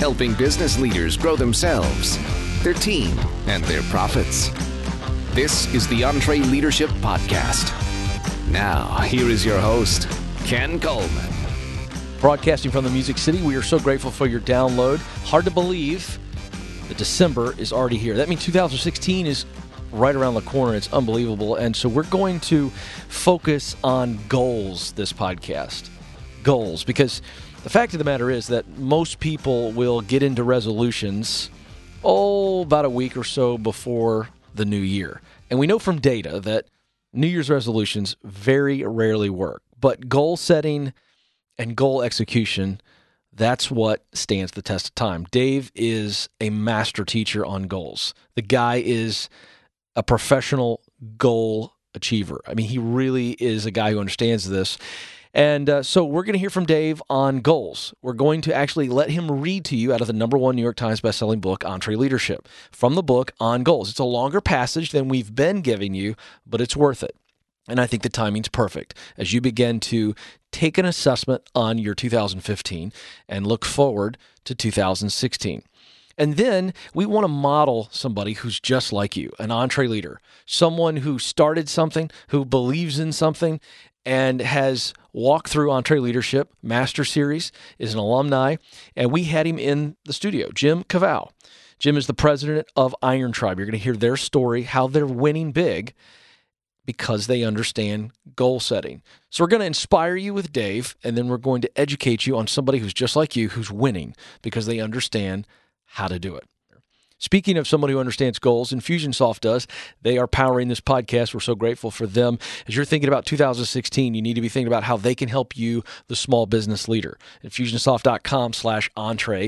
helping business leaders grow themselves, their team, and their profits. This is the EntreLeadership Podcast. Now, here is your host, Ken Coleman. Broadcasting from the Music City, we are so grateful for your download. Hard to believe that December is already here. That means 2016 is right around the corner. It's unbelievable. And so we're going to focus on goals this podcast. Goals, because the fact of the matter is that most people will get into resolutions, about a week or so before the new year. And we know from data that New Year's resolutions very rarely work. But goal setting and goal execution, that's what stands the test of time. Dave is a master teacher on goals. The guy is a professional goal achiever. I mean, he really is a guy who understands this. And so we're going to hear from Dave on goals. We're going to actually let him read to you out of the #1 New York Times bestselling book, EntreLeadership, from the book on goals. It's a longer passage than we've been giving you, but it's worth it. And I think the timing's perfect as you begin to take an assessment on your 2015 and look forward to 2016. And then we want to model somebody who's just like you, an EntreLeader, someone who started something, who believes in something, and has walked through EntreLeadership Master Series, is an alumni, and we had him in the studio, Jim Kavow. Jim is the president of Iron Tribe. You're going to hear their story, how they're winning big because they understand goal setting. So we're going to inspire you with Dave, and then we're going to educate you on somebody who's just like you, who's winning because they understand how to do it. Speaking of someone who understands goals, Infusionsoft does. They are powering this podcast. We're so grateful for them. As you're thinking about 2016, you need to be thinking about how they can help you, the small business leader. Infusionsoft.com/entree.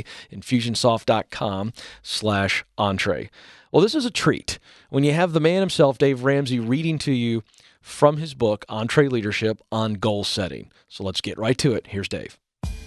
Infusionsoft.com/entree. Well, this is a treat when you have the man himself, Dave Ramsey, reading to you from his book, EntreLeadership, on goal setting. So let's get right to it. Here's Dave.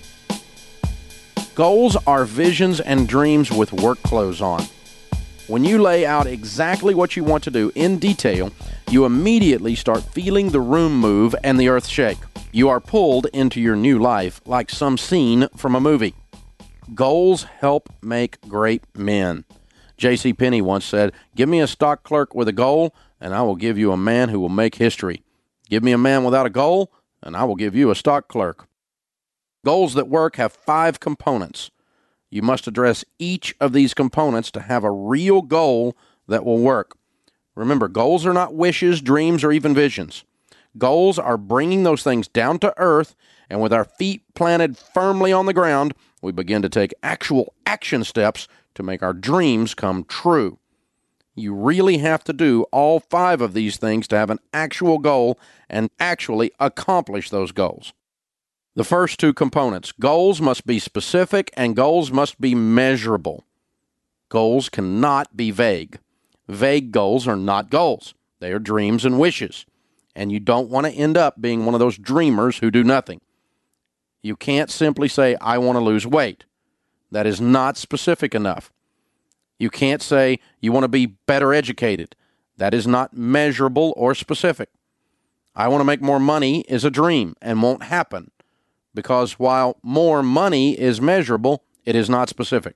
Goals are visions and dreams with work clothes on. When you lay out exactly what you want to do in detail, you immediately start feeling the room move and the earth shake. You are pulled into your new life like some scene from a movie. Goals help make great men. J.C. Penney once said, "Give me a stock clerk with a goal, and I will give you a man who will make history. Give me a man without a goal, and I will give you a stock clerk." Goals that work have 5 components. You must address each of these components to have a real goal that will work. Remember, goals are not wishes, dreams, or even visions. Goals are bringing those things down to earth, and with our feet planted firmly on the ground, we begin to take actual action steps to make our dreams come true. You really have to do all 5 of these things to have an actual goal and actually accomplish those goals. The first 2 components, goals must be specific and goals must be measurable. Goals cannot be vague. Vague goals are not goals. They are dreams and wishes. And you don't want to end up being one of those dreamers who do nothing. You can't simply say, "I want to lose weight." That is not specific enough. You can't say, "You want to be better educated." That is not measurable or specific. "I want to make more money" is a dream and won't happen. Because while more money is measurable, it is not specific.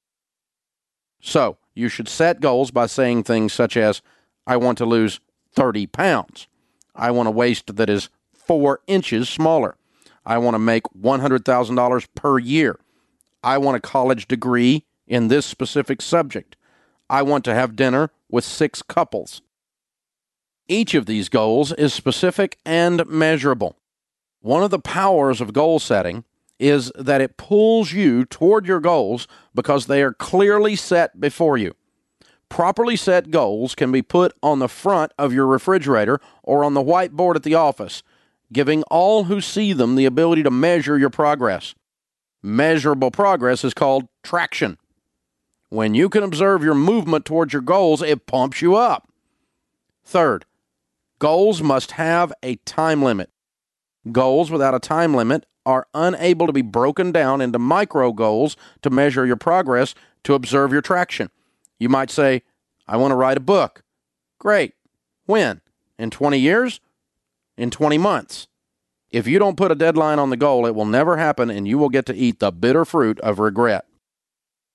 So, you should set goals by saying things such as, "I want to lose 30 pounds. I want a waist that is 4 inches smaller. I want to make $100,000 per year. I want a college degree in this specific subject. I want to have dinner with 6 couples." Each of these goals is specific and measurable. One of the powers of goal setting is that it pulls you toward your goals because they are clearly set before you. Properly set goals can be put on the front of your refrigerator or on the whiteboard at the office, giving all who see them the ability to measure your progress. Measurable progress is called traction. When you can observe your movement towards your goals, it pumps you up. Third, goals must have a time limit. Goals without a time limit are unable to be broken down into micro goals to measure your progress, to observe your traction. You might say, "I want to write a book." Great. When? In 20 years? In 20 months? If you don't put a deadline on the goal, it will never happen, and you will get to eat the bitter fruit of regret.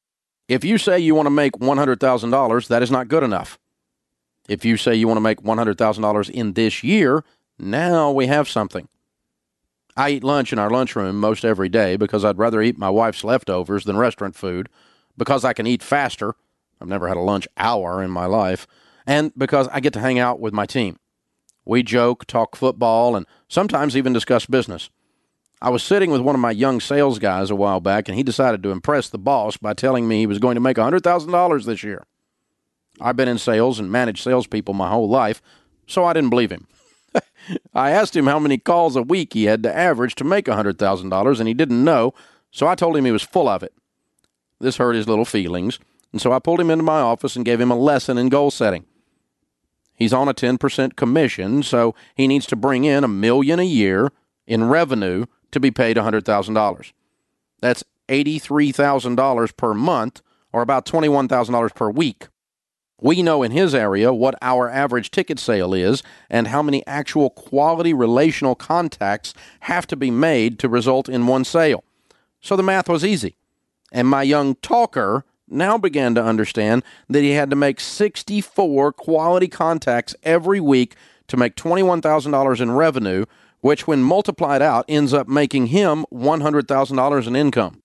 If you say you want to make $100,000, that is not good enough. If you say you want to make $100,000 in this year, now we have something. I eat lunch in our lunchroom most every day because I'd rather eat my wife's leftovers than restaurant food, because I can eat faster. I've never had a lunch hour in my life. And because I get to hang out with my team. We joke, talk football, and sometimes even discuss business. I was sitting with one of my young sales guys a while back, and he decided to impress the boss by telling me he was going to make $100,000 this year. I've been in sales and managed salespeople my whole life, so I didn't believe him. I asked him how many calls a week he had to average to make $100,000, and he didn't know, so I told him he was full of it. This hurt his little feelings, and so I pulled him into my office and gave him a lesson in goal setting. He's on a 10% commission, so he needs to bring in $1 million a year in revenue to be paid $100,000. That's $83,000 per month, or about $21,000 per week. We know in his area what our average ticket sale is and how many actual quality relational contacts have to be made to result in one sale. So the math was easy. And my young talker now began to understand that he had to make 64 quality contacts every week to make $21,000 in revenue, which when multiplied out ends up making him $100,000 in income.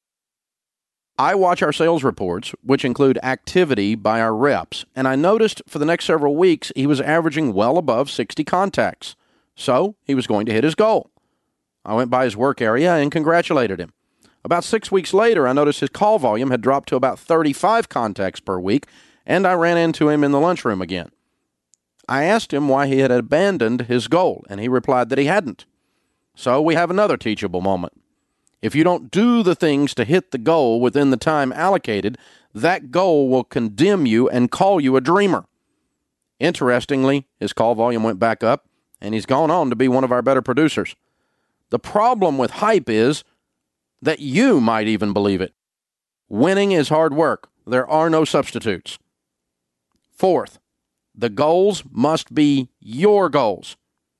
I watch our sales reports, which include activity by our reps, and I noticed for the next several weeks he was averaging well above 60 contacts. So he was going to hit his goal. I went by his work area and congratulated him. About 6 weeks later, I noticed his call volume had dropped to about 35 contacts per week, and I ran into him in the lunchroom again. I asked him why he had abandoned his goal, and he replied that he hadn't. So we have another teachable moment. If you don't do the things to hit the goal within the time allocated, that goal will condemn you and call you a dreamer. Interestingly, his call volume went back up, and he's gone on to be one of our better producers. The problem with hype is that you might even believe it. Winning is hard work. There are no substitutes. Fourth, the goals must be your goals.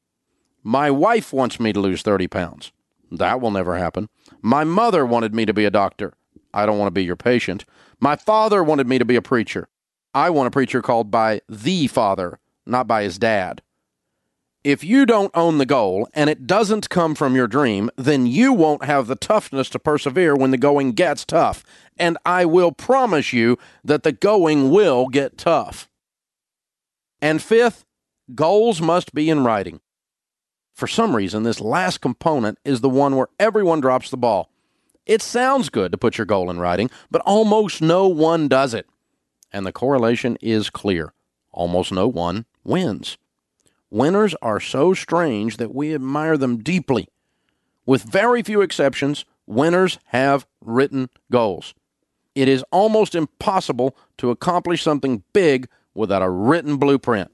My wife wants me to lose 30 pounds. That will never happen. My mother wanted me to be a doctor. I don't want to be your patient. My father wanted me to be a preacher. I want a preacher called by the Father, not by his dad. If you don't own the goal and it doesn't come from your dream, then you won't have the toughness to persevere when the going gets tough. And I will promise you that the going will get tough. And fifth, goals must be in writing. For some reason, this last component is the one where everyone drops the ball. It sounds good to put your goal in writing, but almost no one does it. And the correlation is clear. Almost no one wins. Winners are so strange that we admire them deeply. With very few exceptions, winners have written goals. It is almost impossible to accomplish something big without a written blueprint.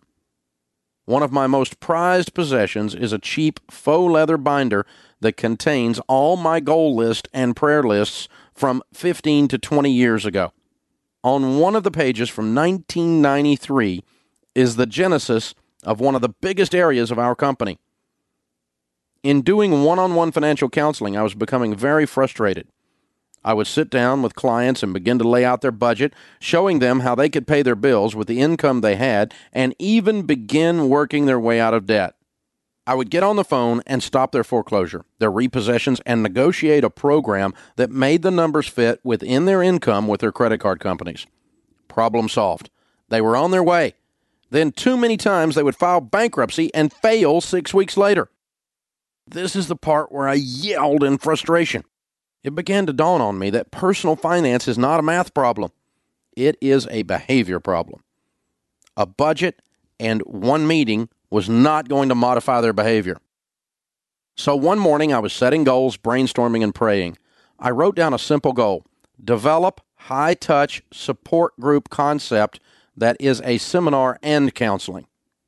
One of my most prized possessions is a cheap faux leather binder that contains all my goal list and prayer lists from 15 to 20 years ago. On one of the pages from 1993 is the genesis of one of the biggest areas of our company. In doing one-on-one financial counseling, I was becoming very frustrated. I would sit down with clients and begin to lay out their budget, showing them how they could pay their bills with the income they had and even begin working their way out of debt. I would get on the phone and stop their foreclosure, their repossessions, and negotiate a program that made the numbers fit within their income with their credit card companies. Problem solved. They were on their way. Then too many times they would file bankruptcy and fail 6 weeks later. This is the part where I yelled in frustration. It began to dawn on me that personal finance is not a math problem. It is a behavior problem. A budget and one meeting was not going to modify their behavior. So one morning I was setting goals, brainstorming, and praying. I wrote down a simple goal: develop high-touch support group concept that is a seminar and counseling.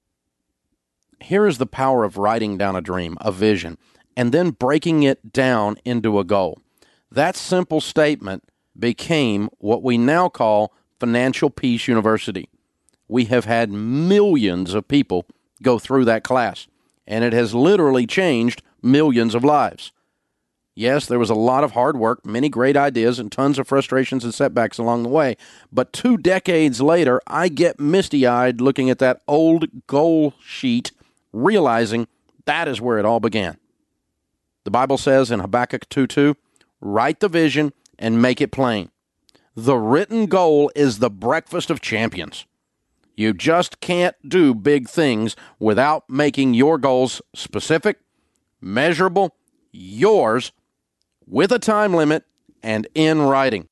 Here is the power of writing down a dream, a vision, and then breaking it down into a goal. That simple statement became what we now call Financial Peace University. We have had millions of people go through that class, and it has literally changed millions of lives. Yes, there was a lot of hard work, many great ideas, and tons of frustrations and setbacks along the way. But 2 decades later, I get misty-eyed looking at that old goal sheet, realizing that is where it all began. The Bible says in Habakkuk 2:2, write the vision and make it plain. The written goal is the breakfast of champions. You just can't do big things without making your goals specific, measurable, yours, with a time limit, and in writing.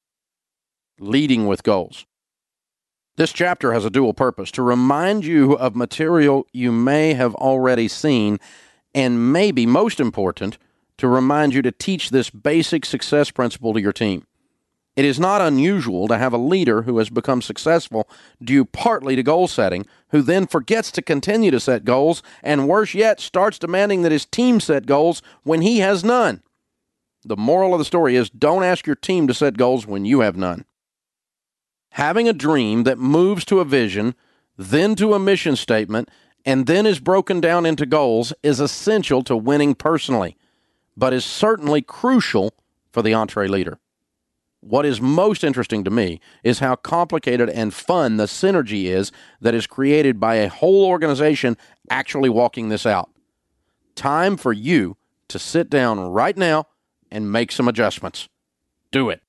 Leading with goals. This chapter has a dual purpose: to remind you of material you may have already seen, and maybe most important, to remind you to teach this basic success principle to your team. It is not unusual to have a leader who has become successful due partly to goal setting, who then forgets to continue to set goals, and worse yet, starts demanding that his team set goals when he has none. The moral of the story is, don't ask your team to set goals when you have none. Having a dream that moves to a vision, then to a mission statement, and then is broken down into goals is essential to winning personally, but is certainly crucial for the Entre leader. What is most interesting to me is how complicated and fun the synergy is that is created by a whole organization actually walking this out. Time for you to sit down right now and make some adjustments. Do it.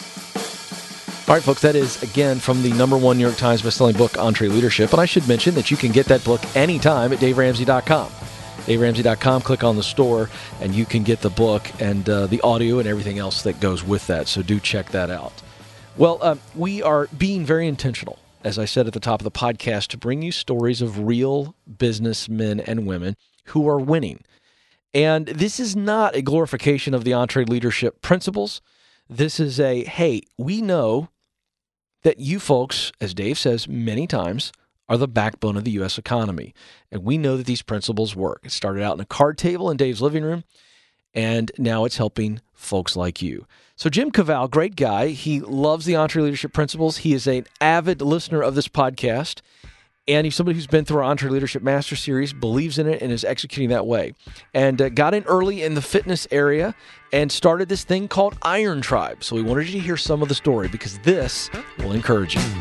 All right, folks, that is, again, from the #1 New York Times bestselling book, EntreLeadership. And I should mention that you can get that book anytime at DaveRamsey.com. DaveRamsey.com, click on the store, and you can get the book and the audio and everything else that goes with that. So do check that out. Well, we are being very intentional, as I said at the top of the podcast, to bring you stories of real businessmen and women who are winning. And this is not a glorification of the EntreLeadership principles. This is a, hey, we know that you folks, as Dave says many times, are the backbone of the U.S. economy. And we know that these principles work. It started out in a card table in Dave's living room, and now it's helping folks like you. So Jim Cavall, great guy. He loves the EntreLeadership principles. He is an avid listener of this podcast, and he's somebody who's been through our EntreLeadership Master Series, believes in it, and is executing that way. And got in early in the fitness area and started this thing called Iron Tribe. So we wanted you to hear some of the story because this will encourage you.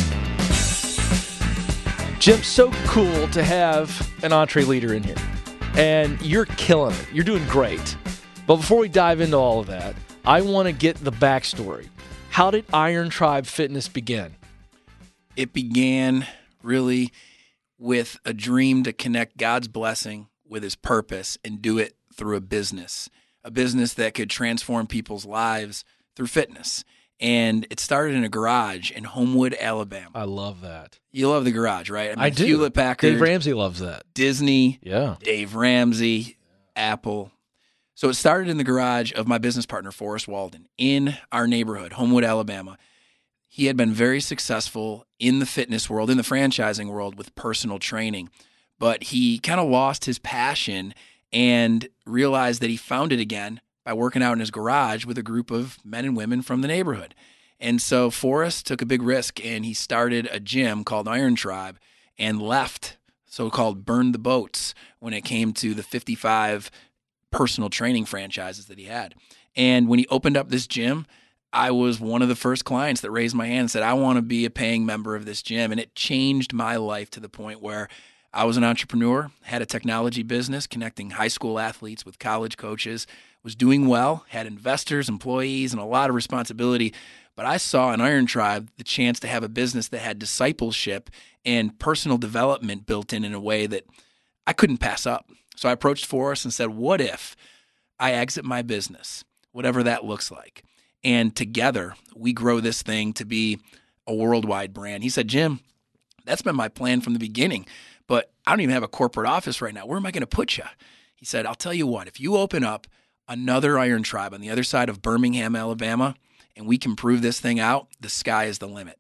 Jim, so cool to have an Entre leader in here. And you're killing it. You're doing great. But before we dive into all of that, I want to get the backstory. How did Iron Tribe Fitness begin? It began really with a dream to connect God's blessing with his purpose and do it through a business that could transform people's lives through fitness. And it started in a garage in Homewood, Alabama. I love that. You love the garage, right? I do. Hewlett-Packard. Dave Ramsey loves that. Disney. Yeah. Dave Ramsey. Apple. So it started in the garage of my business partner, Forrest Walden, in our neighborhood, Homewood, Alabama. He had been very successful in the fitness world, in the franchising world with personal training, but he kind of lost his passion and realized that he found it again by working out in his garage with a group of men and women from the neighborhood. And so Forrest took a big risk, and he started a gym called Iron Tribe and left, so-called burned the boats when it came to the 55 personal training franchises that he had. And when he opened up this gym, I was one of the first clients that raised my hand and said, I want to be a paying member of this gym. And it changed my life to the point where I was an entrepreneur, had a technology business connecting high school athletes with college coaches, was doing well, had investors, employees, and a lot of responsibility. But I saw in Iron Tribe the chance to have a business that had discipleship and personal development built in a way that I couldn't pass up. So I approached Forrest and said, what if I exit my business, whatever that looks like, and together we grow this thing to be a worldwide brand? He said, Jim, that's been my plan from the beginning, but I don't even have a corporate office right now. Where am I going to put you? He said, I'll tell you what, if you open up another Iron Tribe on the other side of Birmingham, Alabama, and we can prove this thing out, the sky is the limit.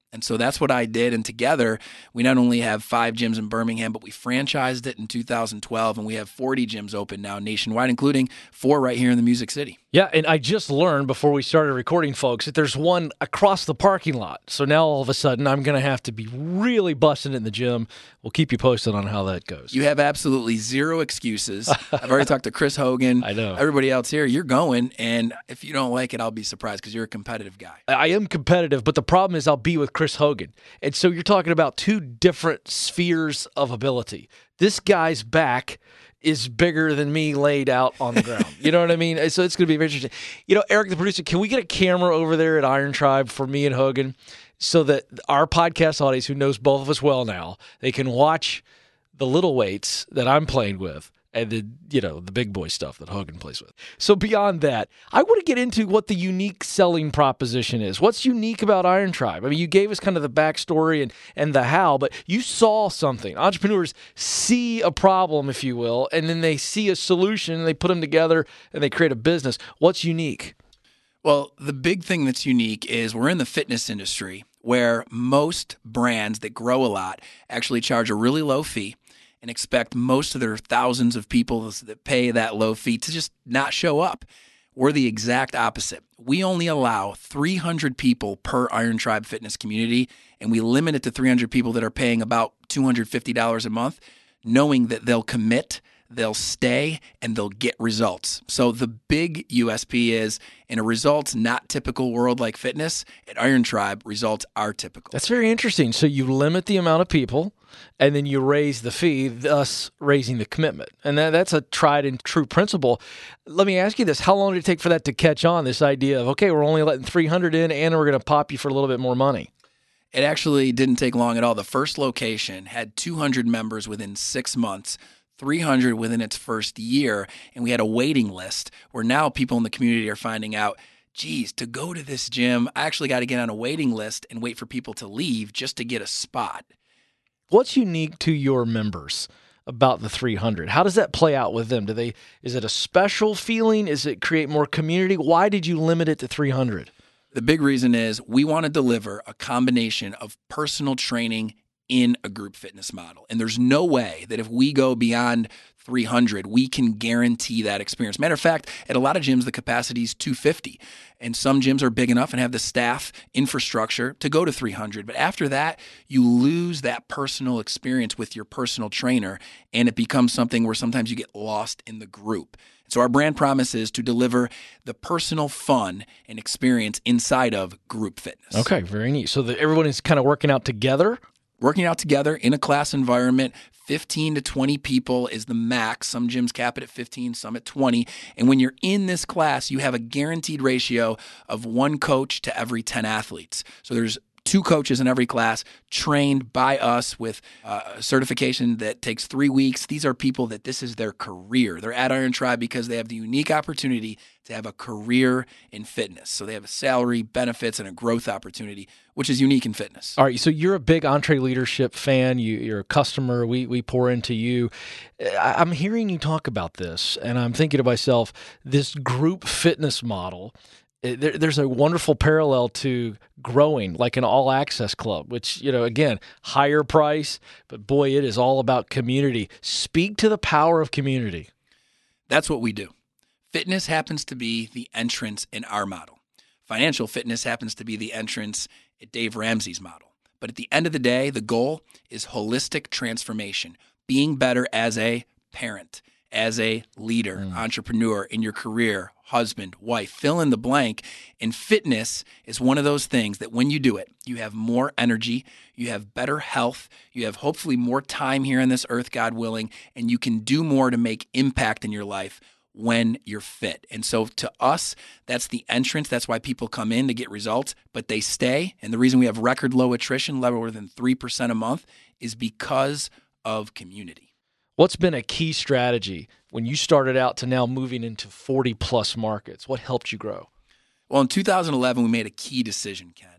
And so that's what I did. And together, we not only have 5 gyms in Birmingham, but we franchised it in 2012. And we have 40 gyms open now nationwide, including 4 right here in the Music City. Yeah, and I just learned before we started recording, folks, that there's one across the parking lot. So now all of a sudden, I'm going to have to be really busting it in the gym. We'll keep you posted on how that goes. You have absolutely zero excuses. I've already talked to Chris Hogan. I know. Everybody else here, you're going. And if you don't like it, I'll be surprised because you're a competitive guy. I am competitive, but the problem is I'll be with Chris Hogan. And so you're talking about 2 different spheres of ability. This guy's back is bigger than me laid out on the ground. You know what I mean? So it's going to be very interesting. You know, Eric, the producer, can we get a camera over there at Iron Tribe for me and Hogan so that our podcast audience, who knows both of us well now, they can watch the little weights that I'm playing with and then, you know, the big boy stuff that Hogan plays with. So beyond that, I want to get into what the unique selling proposition is. What's unique about Iron Tribe? I mean, you gave us kind of the backstory and the how, but you saw something. Entrepreneurs see a problem, if you will, and then they see a solution, and they put them together, and they create a business. What's unique? Well, the big thing that's unique is we're in the fitness industry where most brands that grow a lot actually charge a really low fee and expect most of their thousands of people that pay that low fee to just not show up. We're the exact opposite. We only allow 300 people per Iron Tribe fitness community, and we limit it to 300 people that are paying about $250 a month, knowing that they'll commit, they'll stay, and they'll get results. So the big USP is, in a results not typical world like fitness, at Iron Tribe, results are typical. That's very interesting. So you limit the amount of people, and then you raise the fee, thus raising the commitment. And that's a tried and true principle. Let me ask you this. How long did it take for that to catch on, this idea of, okay, we're only letting 300 in, and we're going to pop you for a little bit more money? It actually didn't take long at all. The first location had 200 members within 6 months, 300 within its first year, and we had a waiting list where now people in the community are finding out, geez, to go to this gym, I actually got to get on a waiting list and wait for people to leave just to get a spot. What's unique to your members about the 300? How does that play out with them? Is it a special feeling? Is it create more community? Why did you limit it to 300? The big reason is we want to deliver a combination of personal training in a group fitness model. And there's no way that if we go beyond 300, we can guarantee that experience. Matter of fact, at a lot of gyms, the capacity is 250. And some gyms are big enough and have the staff infrastructure to go to 300. But after that, you lose that personal experience with your personal trainer, and it becomes something where sometimes you get lost in the group. So our brand promise is to deliver the personal fun and experience inside of group fitness. Okay, very neat. So that everyone is kind of working out together? Working out together in a class environment, 15 to 20 people is the max. Some gyms cap it at 15, some at 20. And when you're in this class, you have a guaranteed ratio of 1 coach to every 10 athletes. So there's 2 coaches in every class trained by us with a certification that takes 3 weeks. These are people that this is their career. They're at Iron Tribe because they have the unique opportunity to have a career in fitness. So they have a salary, benefits, and a growth opportunity, which is unique in fitness. All right, so you're a big EntreLeadership fan. You're a customer. We pour into you. I'm hearing you talk about this, and I'm thinking to myself, this group fitness model, there's a wonderful parallel to growing, like an all-access club, which, you know, again, higher price, but boy, it is all about community. Speak to the power of community. That's what we do. Fitness happens to be the entrance in our model. Financial fitness happens to be the entrance at Dave Ramsey's model. But at the end of the day, the goal is holistic transformation, being better as a parent, as a leader, entrepreneur in your career, husband, wife, fill in the blank. And fitness is one of those things that when you do it, you have more energy, you have better health, you have hopefully more time here on this earth, God willing, and you can do more to make impact in your life when you're fit. And so to us, that's the entrance. That's why people come in to get results, but they stay. And the reason we have record low attrition, lower than 3% a month, is because of community. What's been a key strategy when you started out to now moving into 40 plus markets? What helped you grow? Well, in 2011, we made a key decision, Ken.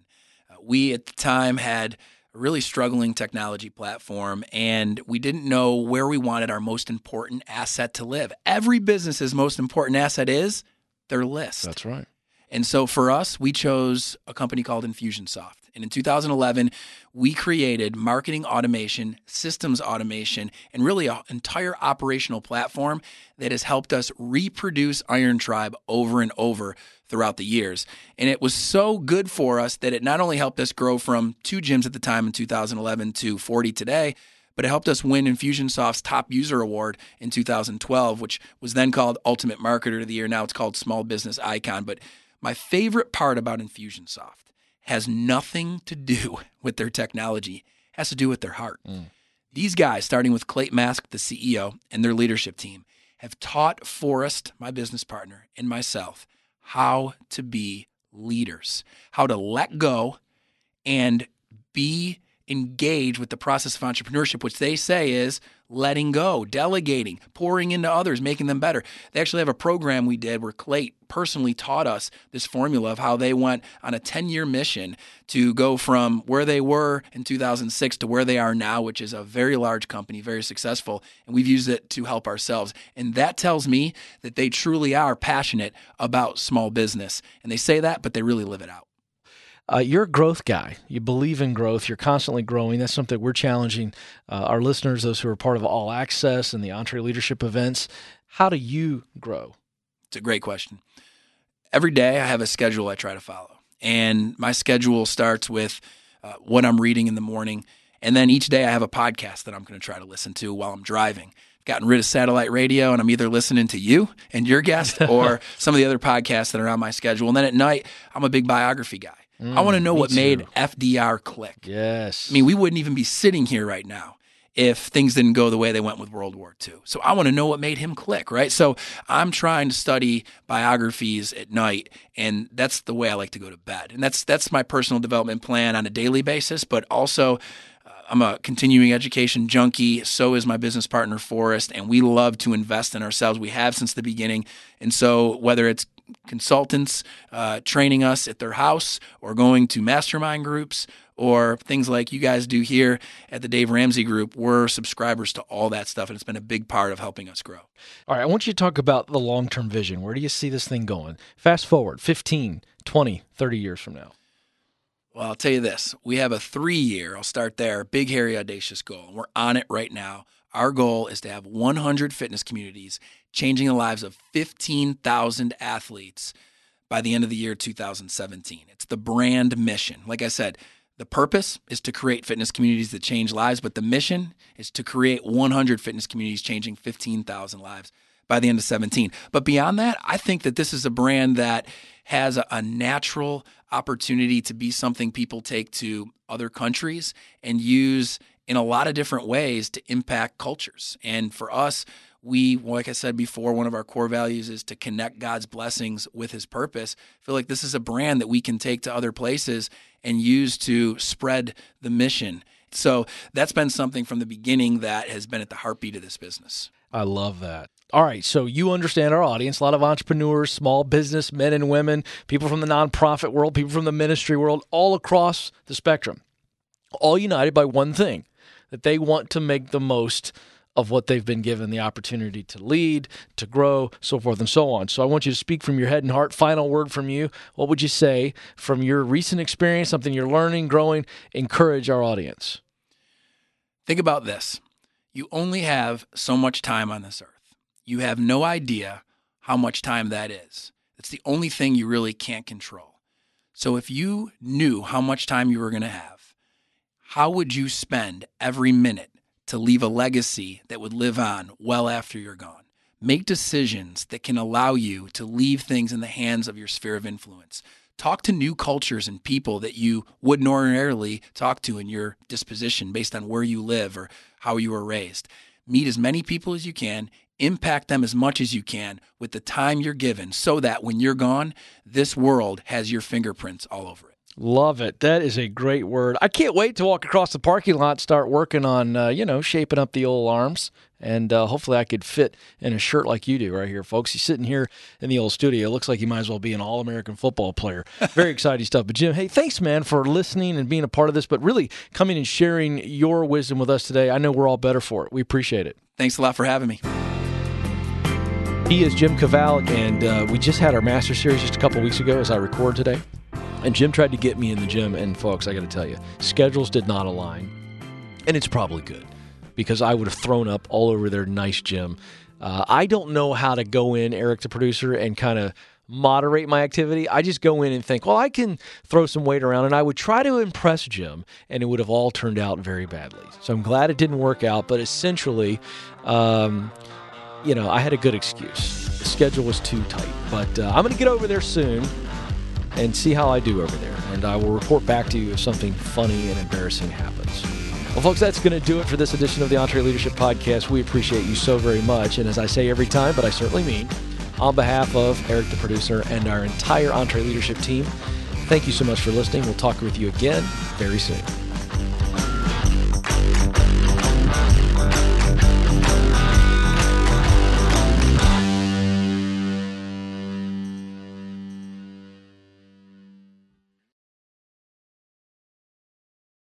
We at the time had a really struggling technology platform, and we didn't know where we wanted our most important asset to live. Every business's most important asset is their list. That's right. And so for us, we chose a company called Infusionsoft. And in 2011, we created marketing automation, systems automation, and really an entire operational platform that has helped us reproduce Iron Tribe over and over throughout the years. And it was so good for us that it not only helped us grow from 2 gyms at the time in 2011 to 40 today, but it helped us win Infusionsoft's Top User Award in 2012, which was then called Ultimate Marketer of the Year. Now it's called Small Business Icon. But my favorite part about Infusionsoft has nothing to do with their technology. It has to do with their heart. These guys, starting with Clayton Mask, the CEO, and their leadership team, have taught Forrest, my business partner, and myself how to be leaders, how to let go and be engaged with the process of entrepreneurship, which they say is letting go, delegating, pouring into others, making them better. They actually have a program we did where Clay personally taught us this formula of how they went on a 10-year mission to go from where they were in 2006 to where they are now, which is a very large company, very successful, and we've used it to help ourselves. And that tells me that they truly are passionate about small business. And they say that, but they really live it out. You're a growth guy. You believe in growth. You're constantly growing. That's something we're challenging our listeners, those who are part of All Access and the EntreLeadership events. How do you grow? It's a great question. Every day I have a schedule I try to follow. And my schedule starts with what I'm reading in the morning. And then each day I have a podcast that I'm going to try to listen to while I'm driving. I've gotten rid of satellite radio, and I'm either listening to you and your guest or some of the other podcasts that are on my schedule. And then at night, I'm a big biography guy. I want to know what made FDR click. Yes. I mean, we wouldn't even be sitting here right now if things didn't go the way they went with World War II. So I want to know what made him click, right? So I'm trying to study biographies at night, and that's the way I like to go to bed. And that's my personal development plan on a daily basis, but also I'm a continuing education junkie. So is my business partner, Forrest, and we love to invest in ourselves. We have since the beginning. And so whether it's consultants training us at their house or going to mastermind groups or things like you guys do here at the Dave Ramsey Group, we're subscribers to all that stuff, and it's been a big part of helping us grow. All right, I want you to talk about the long-term vision. Where do you see this thing going? Fast forward 15, 20, 30 years from now. Well, I'll tell you this. We have a 3-year, I'll start there, big, hairy, audacious goal, and we're on it right now. Our goal is to have 100 fitness communities changing the lives of 15,000 athletes by the end of the year 2017. It's the brand mission. Like I said, the purpose is to create fitness communities that change lives, but the mission is to create 100 fitness communities changing 15,000 lives by the end of 17. But beyond that, I think that this is a brand that has a natural opportunity to be something people take to other countries and use in a lot of different ways to impact cultures. And for us, we, like I said before, one of our core values is to connect God's blessings with his purpose. I feel like this is a brand that we can take to other places and use to spread the mission. So that's been something from the beginning that has been at the heartbeat of this business. I love that. All right, so you understand our audience, a lot of entrepreneurs, small business men and women, people from the nonprofit world, people from the ministry world, all across the spectrum, all united by one thing, that they want to make the most of what they've been given the opportunity to lead, to grow, so forth and so on. So I want you to speak from your head and heart. Final word from you. What would you say from your recent experience, something you're learning, growing, encourage our audience? Think about this. You only have so much time on this earth. You have no idea how much time that is. It's the only thing you really can't control. So if you knew how much time you were going to have, how would you spend every minute to leave a legacy that would live on well after you're gone? Make decisions that can allow you to leave things in the hands of your sphere of influence. Talk to new cultures and people that you wouldn't ordinarily talk to in your disposition based on where you live or how you were raised. Meet as many people as you can, impact them as much as you can with the time you're given so that when you're gone, this world has your fingerprints all over it. Love it. That is a great word. I can't wait to walk across the parking lot, start working on, shaping up the old arms. And hopefully I could fit in a shirt like you do right here, folks. He's sitting here in the old studio. It looks like he might as well be an All-American football player. Very exciting stuff. But, Jim, hey, thanks, man, for listening and being a part of this, but really coming and sharing your wisdom with us today. I know we're all better for it. We appreciate it. Thanks a lot for having me. He is Jim Kovalik, and we just had our Master Series just a couple weeks ago as I record today. And Jim tried to get me in the gym, and folks, I got to tell you, schedules did not align, and it's probably good because I would have thrown up all over their nice gym. I don't know how to go in, Eric, the producer, and kind of moderate my activity. I just go in and think, well, I can throw some weight around, and I would try to impress Jim, and it would have all turned out very badly. So I'm glad it didn't work out, but essentially, I had a good excuse. The schedule was too tight, but I'm going to get over there soon and see how I do over there. And I will report back to you if something funny and embarrassing happens. Well, folks, that's going to do it for this edition of the EntreLeadership Podcast. We appreciate you so very much. And as I say every time, but I certainly mean, on behalf of Eric, the producer, and our entire EntreLeadership team, thank you so much for listening. We'll talk with you again very soon.